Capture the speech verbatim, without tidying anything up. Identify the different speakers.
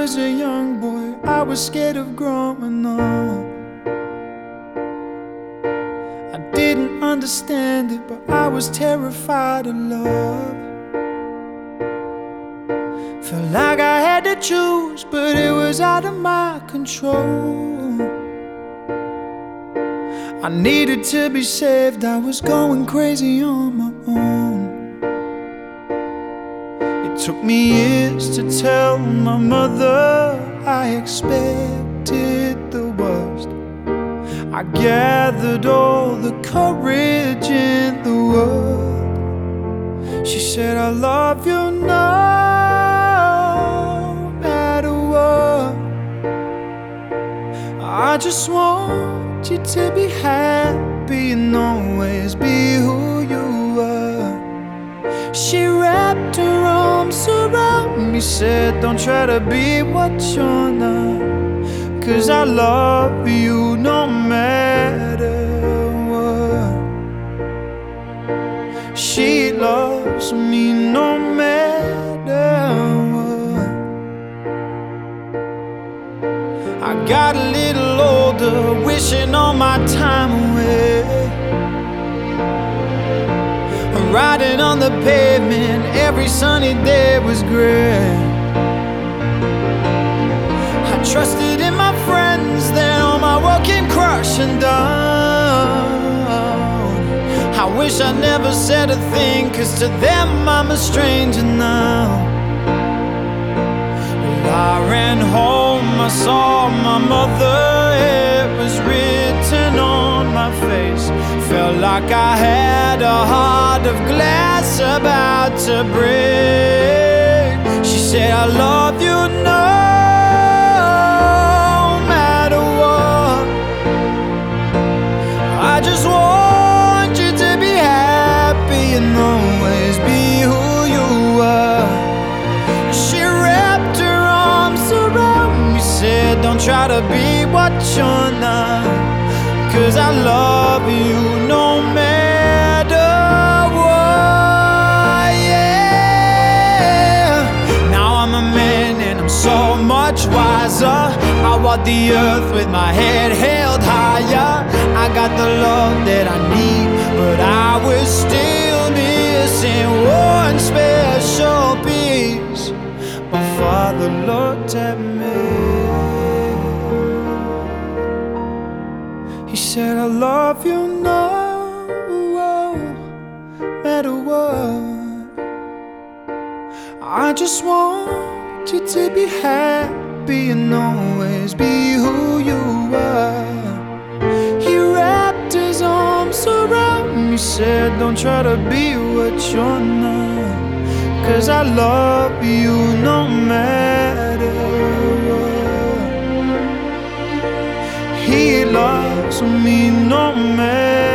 Speaker 1: was a young boy, I was scared of growing up. I didn't understand it, but I was terrified of love. Felt like I had to choose, but it was out of my control. I needed to be saved, I was going crazy on my own. It took me years to tell my mother I expected the worst. I gathered all the courage in the world. She said, I love you no matter what. I just want you to be happy and always be who you are. She wrapped her arms around me, said, don't try to be what you're not, 'cause I love you no matter what. She loves me no matter what. I got a little older, wishing all my time away, riding on the pavement, every sunny day was gray. I trusted in my friends, then all my world came crashing down. I wish I never said a thing, 'cause to them I'm a stranger now. Well, I ran home, I saw my mother, it was written on my face. Felt like I had a heart of glass about to break. She said, I love you no matter what. I just want you to be happy and always be who you are. She wrapped her arms around me, said, don't try to be what you're not, 'cause I love you no matter what, yeah. Now I'm a man and I'm so much wiser. I walk the earth with my head held higher. I got the love that I need, but I was still missing one special piece. My father looked at me, he said, I love you no matter what. I just want you to be happy and always be who you are. He wrapped his arms around me, said, don't try to be what you're not, 'cause I love you no matter what. He loves me no matter